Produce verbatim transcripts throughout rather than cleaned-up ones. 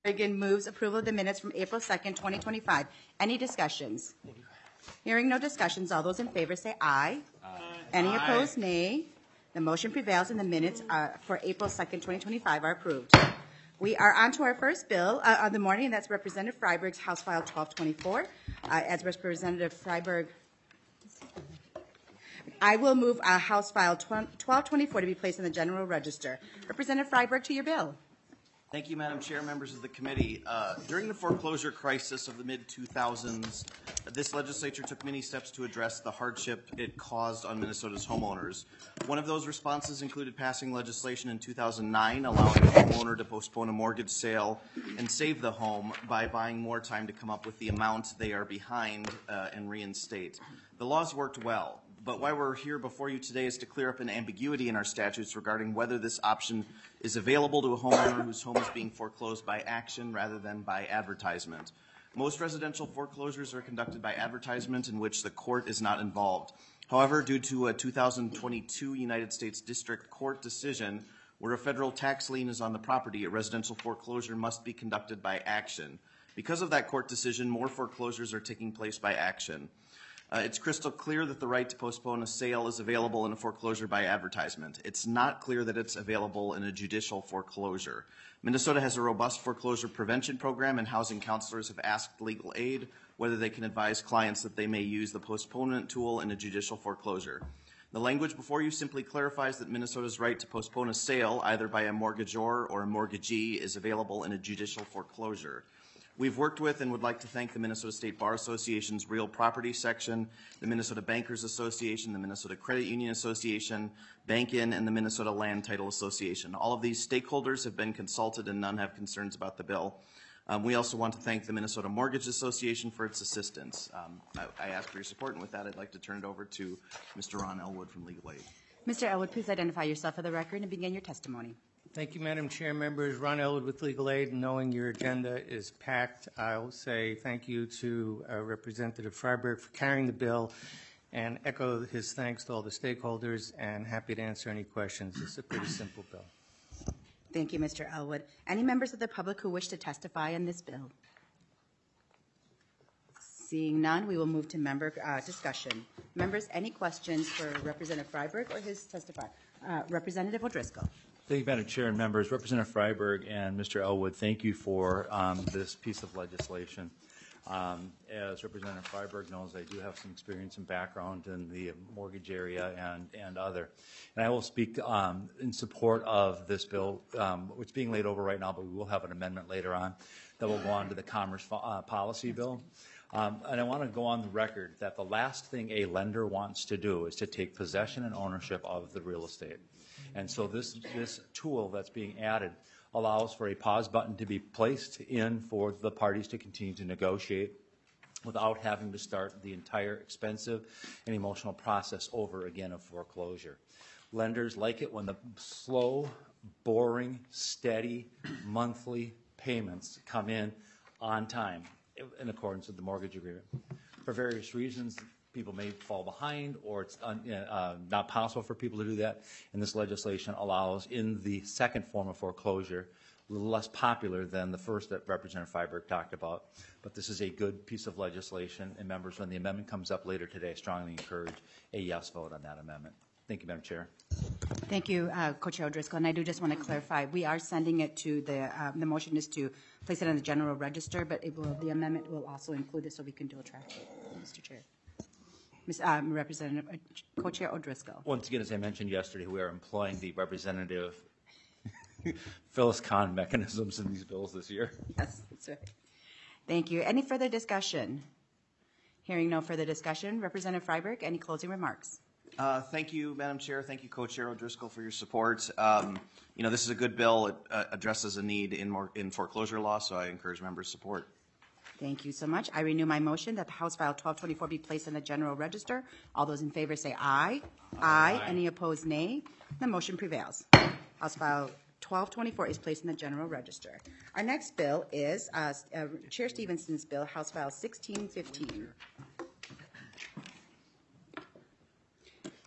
Reagan moves approval of the minutes from April second, twenty twenty-five. Any discussions? Hearing no discussions, all those in favor say aye. Aye. Any opposed, nay. The motion prevails and the minutes uh, for April second, twenty twenty-five are approved. We are on to our first bill uh, of the morning, and that's Representative Freiberg's House File twelve twenty-four. Uh, as Representative Freiberg, I will move uh, House File twelve twenty-four to be placed in the General Register. Representative Freiberg, to your bill. Thank you, Madam Chair, members of the committee. Uh, during the foreclosure crisis of the mid two thousands, this legislature took many steps to address the hardship it caused on Minnesota's homeowners. One of those responses included passing legislation in two thousand nine allowing a homeowner to postpone a mortgage sale and save the home by buying more time to come up with the amount they are behind uh, and reinstate. The laws worked well, but why we're here before you today is to clear up an ambiguity in our statutes regarding whether this option is available to a homeowner whose home is being foreclosed by action rather than by advertisement. Most residential foreclosures are conducted by advertisement in which the court is not involved. However, due to a two thousand twenty-two United States District Court decision where a federal tax lien is on the property, a residential foreclosure must be conducted by action. Because of that court decision, more foreclosures are taking place by action. Uh, it's crystal clear that the right to postpone a sale is available in a foreclosure by advertisement. It's not clear that it's available in a judicial foreclosure. Minnesota has a robust foreclosure prevention program, and housing counselors have asked legal aid whether they can advise clients that they may use the postponement tool in a judicial foreclosure. The language before you simply clarifies that Minnesota's right to postpone a sale, either by a mortgagor or a mortgagee, is available in a judicial foreclosure. We've worked with and would like to thank the Minnesota State Bar Association's Real Property Section, the Minnesota Bankers Association, the Minnesota Credit Union Association, Bankin, and the Minnesota Land Title Association. All of these stakeholders have been consulted and none have concerns about the bill. Um, we also want to thank the Minnesota Mortgage Association for its assistance. Um, I, I ask for your support, and with that, I'd like to turn it over to Mister Ron Elwood from Legal Aid. Mister Elwood, please identify yourself for the record and begin your testimony. Thank you, Madam Chair. Members, Ron Elwood with Legal Aid. Knowing your agenda is packed, I'll say thank you to uh, Representative Freiberg for carrying the bill and echo his thanks to all the stakeholders, and happy to answer any questions. It's a pretty simple bill. Thank you, Mister Elwood. Any members of the public who wish to testify on this bill? Seeing none, we will move to member uh, discussion. Members, any questions for Representative Freiberg or his testify? Uh, Representative O'Driscoll. Thank you, Madam Chair and members. Representative Freiberg and Mister Elwood, thank you for um, this piece of legislation. Um, as Representative Freiberg knows, I do have some experience and background in the mortgage area and, and other. And I will speak um, in support of this bill, um, which is being laid over right now, but we will have an amendment later on that will go on to the Commerce uh, Policy Bill. Um, and I want to go on the record that the last thing a lender wants to do is to take possession and ownership of the real estate. And so this, this tool that's being added allows for a pause button to be placed in for the parties to continue to negotiate without having to start the entire expensive and emotional process over again of foreclosure. Lenders like it when the slow, boring, steady, monthly payments come in on time in accordance with the mortgage agreement. For various reasons, people may fall behind, or it's un, uh, not possible for people to do that, and this legislation allows, in the second form of foreclosure, a little less popular than the first that Representative Freiberg talked about, but this is a good piece of legislation, and members, when the amendment comes up later today, I strongly encourage a yes vote on that amendment. Thank you, Madam Chair. Thank you, uh, Co-Chair O'Driscoll. And I do just want to clarify, we are sending it to the, uh, the motion is to place it on the General Register, but it will, the amendment will also include it so we can do a track, Mister Chair. Miz Um, Representative, uh, Co-Chair O'Driscoll. Once again, as I mentioned yesterday, we are employing the Representative Phyllis Kahn mechanisms in these bills this year. Yes, that's right. Thank you. Any further discussion? Hearing no further discussion, Representative Freiberg, any closing remarks? Uh, thank you, Madam Chair. Thank you, Co-Chair O'Driscoll, for your support. Um, you know, this is a good bill. It uh, addresses a need in, more, in foreclosure law, so I encourage members' support. Thank you so much. I renew my motion that the House File twelve twenty-four be placed in the General Register. All those in favor say aye. Aye. Aye. Any opposed, nay. The motion prevails. House File twelve twenty-four is placed in the General Register. Our next bill is uh, uh, Chair Stevenson's bill, House File sixteen fifteen.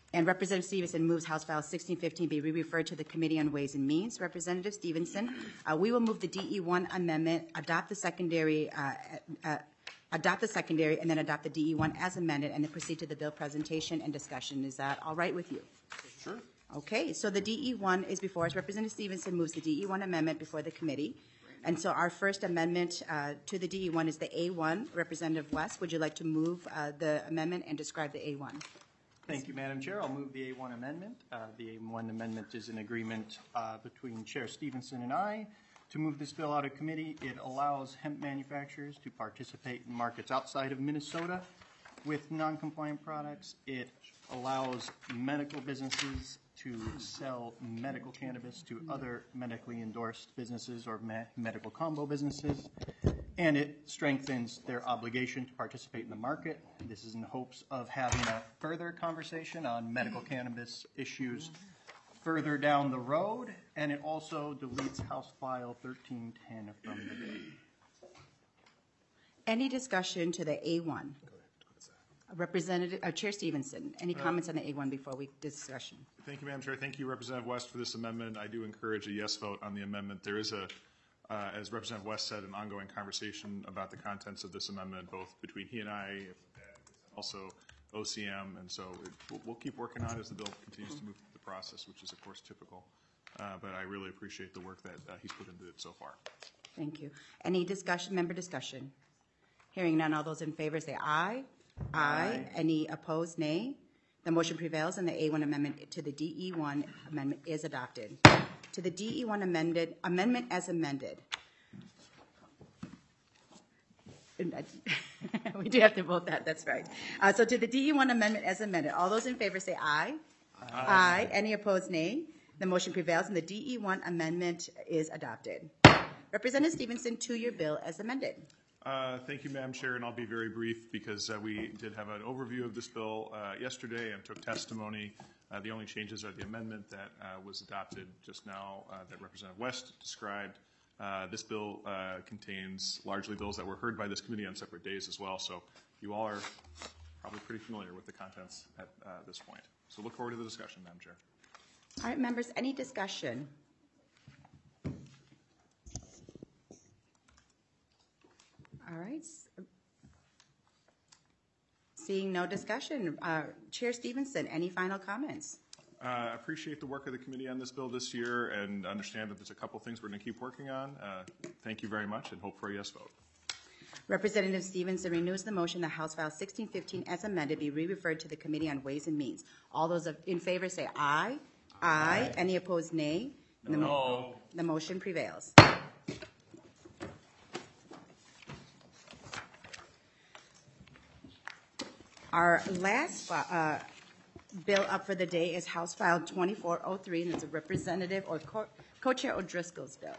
And Representative Stevenson moves House File sixteen fifteen be re-referred to the Committee on Ways and Means. Representative Stevenson, uh, we will move the D E one amendment, adopt the secondary, uh, uh, adopt the secondary, and then adopt the D E one as amended, and then proceed to the bill presentation and discussion. Is that all right with you? Sure. Okay, so the D E one is before us. Representative Stevenson moves the D E one amendment before the committee. And so our first amendment uh, to the D E one is the A one. Representative West, would you like to move uh, the amendment and describe the A one? Thank you, Madam Chair. I'll move the A one amendment. Uh, The A one amendment is an agreement uh, between Chair Stevenson and I to move this bill out of committee. It allows hemp manufacturers to participate in markets outside of Minnesota with non-compliant products. It allows medical businesses to sell medical cannabis to other medically endorsed businesses or me- medical combo businesses. And it strengthens their obligation to participate in the market. This is in hopes of having a further conversation on medical cannabis issues further down the road. And it also deletes House File thirteen ten from the bill. Any discussion to the A one? Representative, uh, Chair Stevenson, any comments on the A one before we discussion? Thank you, Madam Chair. Thank you, Representative West, for this amendment. I do encourage a yes vote on the amendment. There is a, uh, as Representative West said, an ongoing conversation about the contents of this amendment, both between he and I, also O C M, and so it, we'll, we'll keep working on it as the bill continues to move through the process, which is, of course, typical. Uh, but I really appreciate the work that uh, he's put into it so far. Thank you. Any discussion, member discussion? Hearing none, all those in favor say aye. Aye. Any opposed, nay? The motion prevails and the A one amendment to the D E one amendment is adopted. To the D E one amended, amendment as amended. We do have to vote that, that's right. Uh, so to the D E one amendment as amended, all those in favor say aye. Aye. Aye. Any opposed, nay? The motion prevails and the D E one amendment is adopted. Representative Stevenson, to your bill as amended. Uh, thank you, Madam Chair, and I'll be very brief because uh, we did have an overview of this bill uh, yesterday and took testimony. Uh, the only changes are the amendment that uh, was adopted just now uh, that Representative West described. Uh, this bill uh, contains largely bills that were heard by this committee on separate days as well, so you all are probably pretty familiar with the contents at uh, this point. So look forward to the discussion, Madam Chair. All right, members, any discussion? All right. Seeing no discussion, uh, Chair Stevenson, any final comments? I uh, appreciate the work of the committee on this bill this year and understand that there's a couple things we're going to keep working on. Uh, thank you very much and hope for a yes vote. Representative Stevenson renews the motion that House File sixteen fifteen as amended be re-referred to the Committee on Ways and Means. All those in favor say aye. Aye. Aye. Any opposed, nay? No. The, mo- the motion prevails. Our last uh, bill up for the day is House File twenty-four oh three, and it's a Representative or Co- Co-Chair O'Driscoll's bill.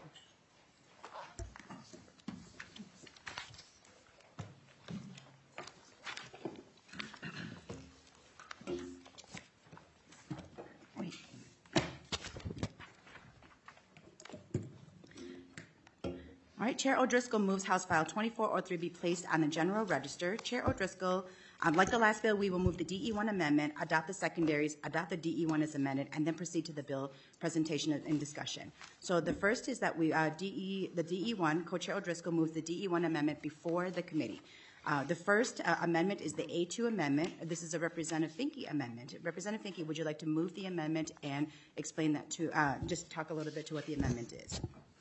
All right, Chair O'Driscoll moves House File twenty-four oh three be placed on the General Register. Chair O'Driscoll, um, like the last bill, we will move the D E one amendment, adopt the secondaries, adopt the D E one as amended, and then proceed to the bill presentation and discussion. So the first is that we, uh, D E, the D E one, Co-Chair O'Driscoll moves the D E one amendment before the committee. Uh, the first uh, amendment is the A two amendment. This is a Representative Finke amendment. Representative Finke, would you like to move the amendment and explain that to, uh, just talk a little bit to what the amendment is?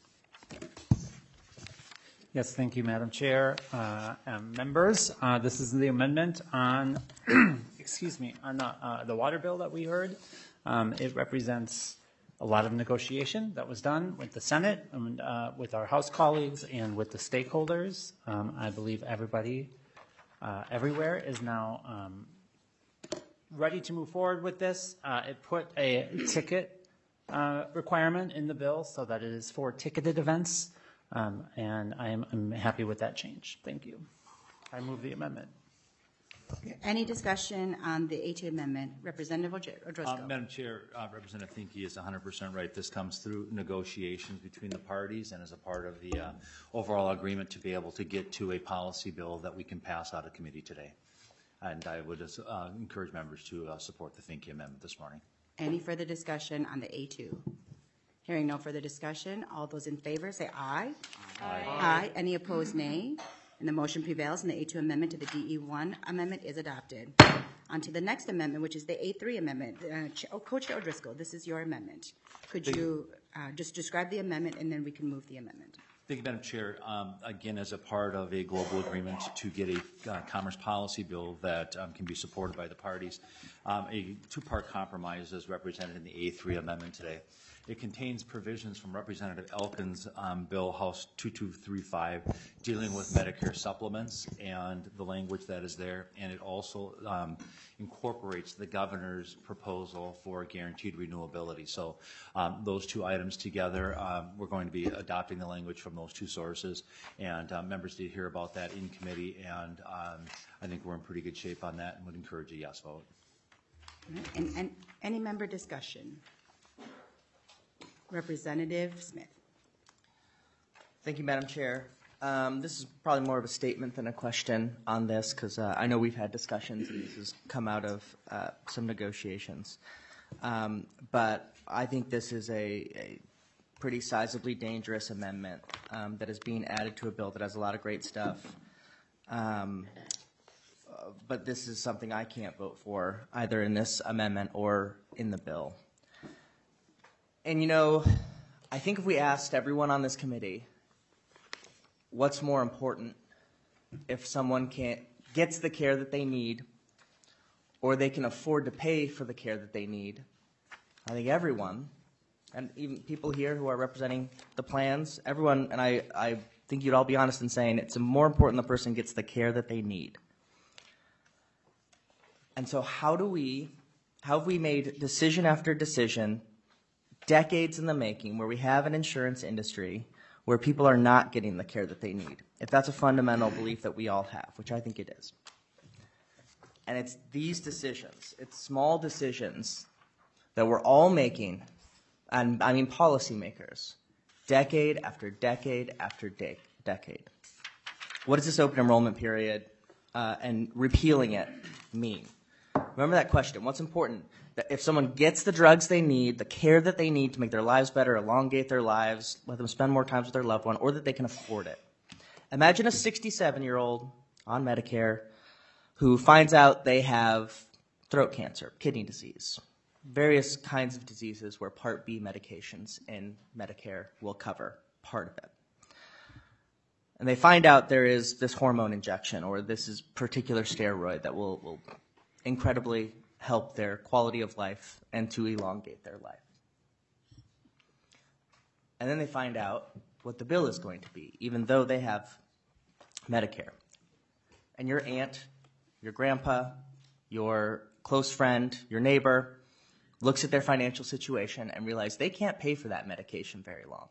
Yes, thank you, Madam Chair, uh, and members. Uh, this is the amendment on, excuse me, on the, uh, the water bill that we heard. Um, it represents a lot of negotiation that was done with the Senate and uh, with our House colleagues and with the stakeholders. Um, I believe everybody uh, everywhere is now um, ready to move forward with this. Uh, it put a ticket uh, requirement in the bill so that it is for ticketed events. Um, and I'm, I'm happy with that change. Thank you. I move the amendment. Any discussion on the A two amendment? Representative O'Driscoll. Uh, Madam Chair, uh, Representative Finke is one hundred percent right. This comes through negotiations between the parties and as a part of the uh, overall agreement to be able to get to a policy bill that we can pass out of committee today. And I would just uh, encourage members to uh, support the Finke amendment this morning. Any further discussion on the A two? Hearing no further discussion, all those in favor say aye. Aye. Aye. Any opposed, nay. And the motion prevails, and the A two amendment to the D E one amendment is adopted. On to the next amendment, which is the A three amendment. Uh, Ch- oh, Co-Chair O'Driscoll, this is your amendment. Could you uh, just describe the amendment, and then we can move the amendment? Thank you, Madam Chair. Um, again, as a part of a global agreement to get a uh, commerce policy bill that um, can be supported by the parties, um, a two-part compromise is represented in the A three amendment today. It contains provisions from Representative Elkins' um, bill, House two two three five, dealing with Medicare supplements and the language that is there, and it also um, incorporates the governor's proposal for guaranteed renewability. So um, those two items together, um, we're going to be adopting the language from those two sources, and uh, members did hear about that in committee, and um, I think we're in pretty good shape on that and would encourage a yes vote. And, and any member discussion? Representative Smith. Thank you, Madam Chair. Um, this is probably more of a statement than a question on this, because uh, I know we've had discussions and this has come out of uh, some negotiations. Um, but I think this is a, a pretty sizably dangerous amendment um, that is being added to a bill that has a lot of great stuff. Um, uh, but this is something I can't vote for, either in this amendment or in the bill. And, you know, I think if we asked everyone on this committee what's more important, if someone can't, gets the care that they need or they can afford to pay for the care that they need, I think everyone, and even people here who are representing the plans, everyone, and I, I think you'd all be honest in saying it's more important the person gets the care that they need. And so how do we, how have we made decision after decision, decades in the making, where we have an insurance industry where people are not getting the care that they need, if that's a fundamental belief that we all have, which I think it is. And it's these decisions, it's small decisions that we're all making, and I mean policymakers, decade after decade after de- decade. What does this open enrollment period uh, and repealing it mean? Remember that question. What's important? That if someone gets the drugs they need, the care that they need to make their lives better, elongate their lives, let them spend more time with their loved one, or that they can afford it. Imagine a sixty-seven-year-old on Medicare who finds out they have throat cancer, kidney disease, various kinds of diseases where Part B medications in Medicare will cover part of it. And they find out there is this hormone injection or this is particular steroid that will, will incredibly help their quality of life and to elongate their life. And then they find out what the bill is going to be, even though they have Medicare. And your aunt, your grandpa, your close friend, your neighbor looks at their financial situation and realizes they can't pay for that medication very long.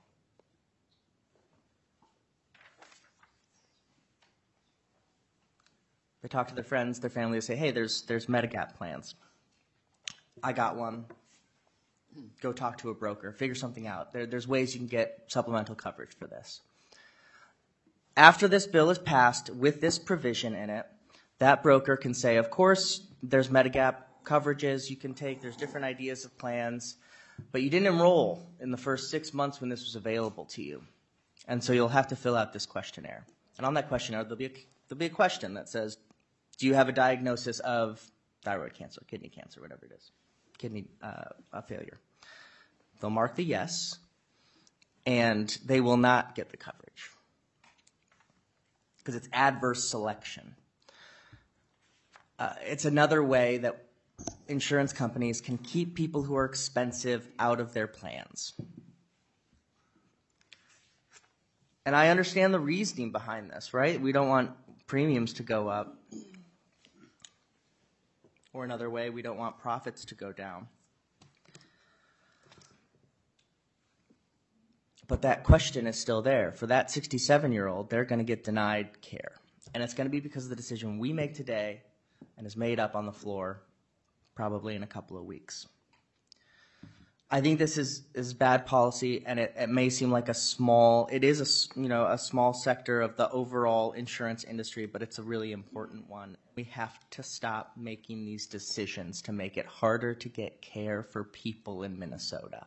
They talk to their friends, their family, they say, hey, there's there's Medigap plans. I got one. Go talk to a broker. Figure something out. There, there's ways you can get supplemental coverage for this. After this bill is passed with this provision in it, that broker can say, of course, there's Medigap coverages you can take. There's different ideas of plans. But you didn't enroll in the first six months when this was available to you. And so you'll have to fill out this questionnaire. And on that questionnaire, there'll be a, there'll be a question that says, do you have a diagnosis of thyroid cancer, kidney cancer, whatever it is, kidney uh, failure? They'll mark the yes, and they will not get the coverage because it's adverse selection. Uh, it's another way that insurance companies can keep people who are expensive out of their plans. And I understand the reasoning behind this, right? We don't want premiums to go up. Or another way, we don't want profits to go down. But that question is still there. For that sixty-seven-year-old, they're going to get denied care. And it's going to be because of the decision we make today and is made up on the floor probably in a couple of weeks. I think this is, is bad policy, and it, it may seem like a small, it is a, s- you know, a small sector of the overall insurance industry, but it's a really important one. We have to stop making these decisions to make it harder to get care for people in Minnesota.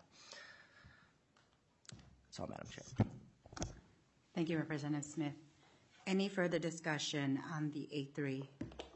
That's all, Madam Chair. Thank you, Representative Smith. Any further discussion on the A three?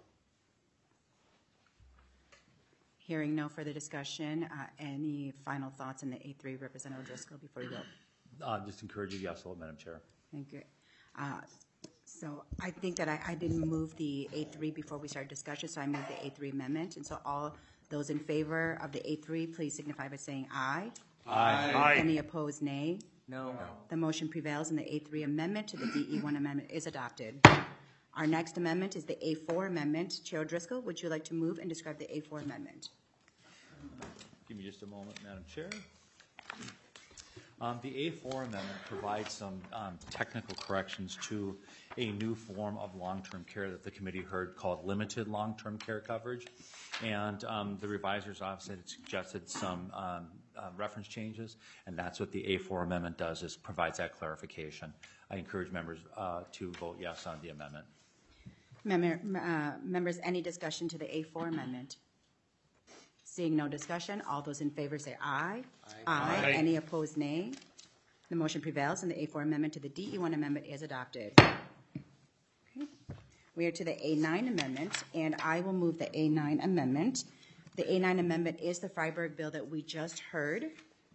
Hearing no further discussion, uh, any final thoughts on the A three, Representative Driscoll, before we vote? Uh, Just encourage you, yes vote, Madam Chair. Thank you. Uh, So I think that I, I didn't move the A three before we started discussion, so I moved the A three amendment. And so all those in favor of the A three, please signify by saying aye. Aye. Any opposed, nay? No. The motion prevails, and the A three amendment to the D E one amendment is adopted. Our next amendment is the A four amendment. Chair Driscoll, would you like to move and describe the A four amendment? Give me just a moment, Madam Chair. Um, The A four amendment provides some um, technical corrections to a new form of long-term care that the committee heard called limited long-term care coverage. And um, the revisor's office had suggested some um, uh, reference changes, and that's what the A four amendment does, is provides that clarification. I encourage members uh, to vote yes on the amendment. Member, uh, members, any discussion to the A four amendment? Seeing no discussion, all those in favor say aye. Aye. Aye. Any opposed, nay? The motion prevails, and the A four amendment to the D E one amendment is adopted. Okay. We are to the A nine amendment, and I will move the A nine amendment. The A nine amendment is the Freiberg bill that we just heard.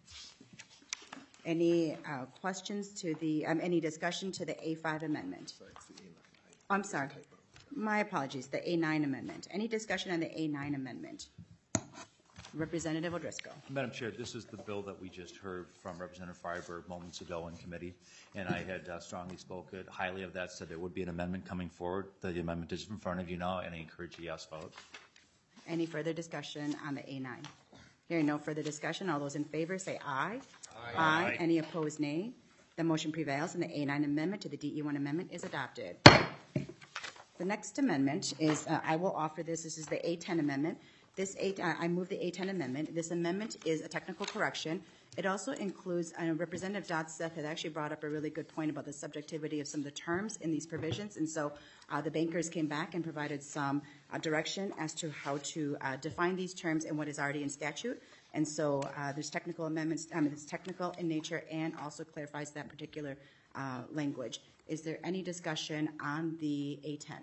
Any uh, questions to the, um, any discussion to the A five amendment? I'm sorry. My apologies, the A nine amendment. Any discussion on the A nine amendment? Representative O'Driscoll. Madam Chair, this is the bill that we just heard from Representative Freiberg moments ago in committee, and I had uh, strongly spoken highly of that, said there would be an amendment coming forward. The amendment is in front of you now, and I encourage a yes vote. Any further discussion on the A nine? Hearing no further discussion, all those in favor say aye. Aye. Aye. Any opposed, nay? The motion prevails, and the A nine amendment to the D E one amendment is adopted. The next amendment is, uh, I will offer this, this is the A ten amendment. This eight, uh, I move the A ten amendment. This amendment is a technical correction. It also includes, uh, Representative Dodd-Seth had actually brought up a really good point about the subjectivity of some of the terms in these provisions, and so uh, the bankers came back and provided some uh, direction as to how to uh, define these terms and what is already in statute. And so uh, there's technical amendments, I mean, it's technical in nature and also clarifies that particular uh, language. Is there any discussion on the A ten?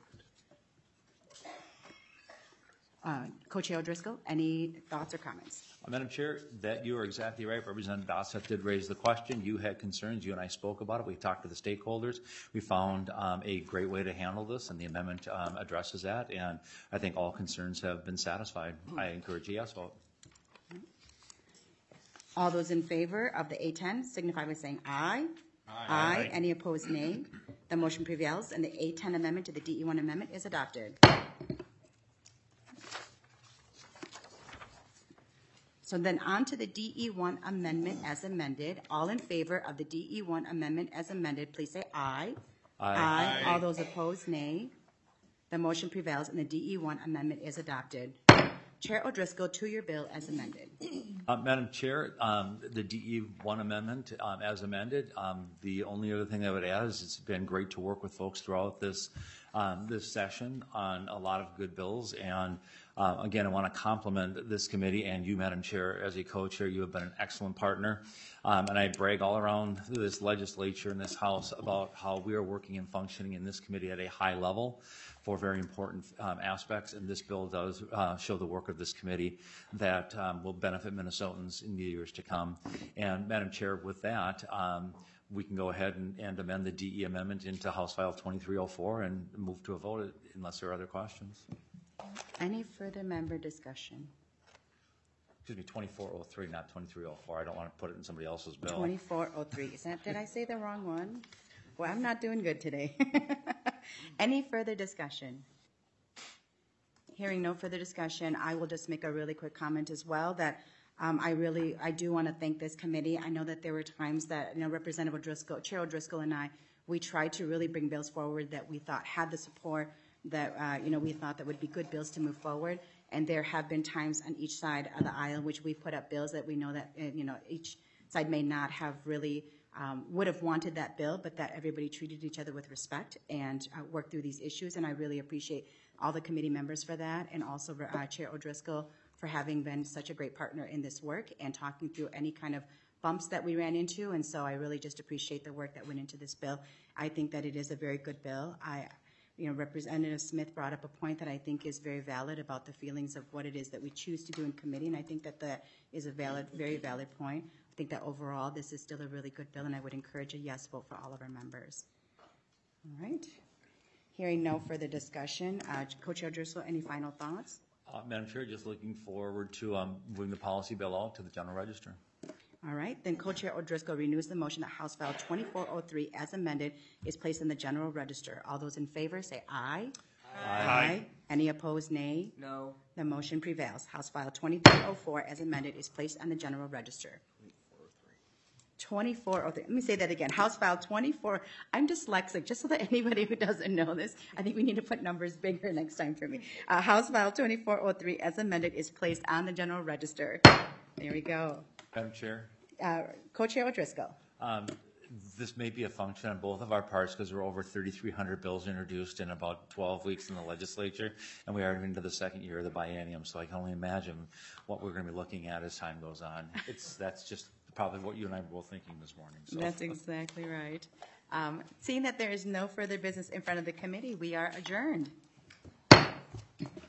Uh, Co-Chair O'Driscoll, any thoughts or comments? Uh, Madam Chair, that you are exactly right. Representative Dossett did raise the question. You had concerns. You and I spoke about it. We talked to the stakeholders. We found um, a great way to handle this, and the amendment um, addresses that. And I think all concerns have been satisfied. I encourage a yes vote. All those in favor of the A ten signify by saying aye. Aye. Aye. Any opposed, nay? The motion prevails, and the A ten amendment to the D E one amendment is adopted. So then on to the D E one amendment as amended. All in favor of the D E one amendment as amended, please say aye. Aye. Aye. All those opposed, nay. The motion prevails, and the D E one amendment is adopted. Chair O'Driscoll, to your bill as amended. Uh, Madam Chair, um, the D E one amendment um, as amended, um, the only other thing I would add is it's been great to work with folks throughout this um, this session on a lot of good bills. And uh, again, I want to compliment this committee and you, Madam Chair, as a co-chair. You have been an excellent partner. Um, and I brag all around this legislature and this House about how we are working and functioning in this committee at a high level for very important um, aspects, and this bill does uh, show the work of this committee that um, will benefit Minnesotans in the years to come. And Madam Chair, with that, um, we can go ahead and, and amend the D E amendment into House File twenty-three oh four and move to a vote unless there are other questions. Any further member discussion? Excuse me, twenty-four oh three, not twenty-three oh four. I don't want to put it in somebody else's bill. twenty-four oh three. Is that, did I say the wrong one? Well, I'm not doing good today. Any further discussion? Hearing no further discussion, I will just make a really quick comment as well that um, I really, I do want to thank this committee. I know that there were times that, you know, Representative O'Driscoll, Chair O'Driscoll and I, we tried to really bring bills forward that we thought had the support that, uh, you know, we thought that would be good bills to move forward. And there have been times on each side of the aisle which we put up bills that we know that, uh, you know, each side may not have really, um, would have wanted that bill, but that everybody treated each other with respect and uh, worked through these issues. And I really appreciate all the committee members for that, and also uh, Chair O'Driscoll for having been such a great partner in this work and talking through any kind of bumps that we ran into. And so I really just appreciate the work that went into this bill. I think that it is a very good bill. I, you know, Representative Smith brought up a point that I think is very valid about the feelings of what it is that we choose to do in committee, and I think that that is a valid, very valid point. I think that overall this is still a really good bill, and I would encourage a yes vote for all of our members. All right. Hearing no further discussion, uh, Co-Chair O'Driscoll, any final thoughts? Uh, Madam Chair, just looking forward to um, moving the policy bill out to the General Register. All right, then Co-Chair O'Driscoll renews the motion that House File twenty-four oh three, as amended, is placed in the General Register. All those in favor say aye. Aye. Aye. Any opposed, nay? No. The motion prevails. House File twenty-four oh four, as amended, is placed on the General Register. twenty-four oh three. Let me say that again. House File twenty-four. I'm dyslexic, just so that anybody who doesn't know this, I think we need to put numbers bigger next time for me. Uh, House File twenty-four oh three, as amended, is placed on the General Register. There we go. Madam Chair, Uh, Co-Chair O'Driscoll. um, this may be a function on both of our parts because we're over thirty-three hundred bills introduced in about twelve weeks in the legislature, and we are into the second year of the biennium, so I can only imagine what we're going to be looking at as time goes on. It's That's just probably what you and I were both thinking this morning. So. That's exactly right. Um, seeing that there is no further business in front of the committee, we are adjourned.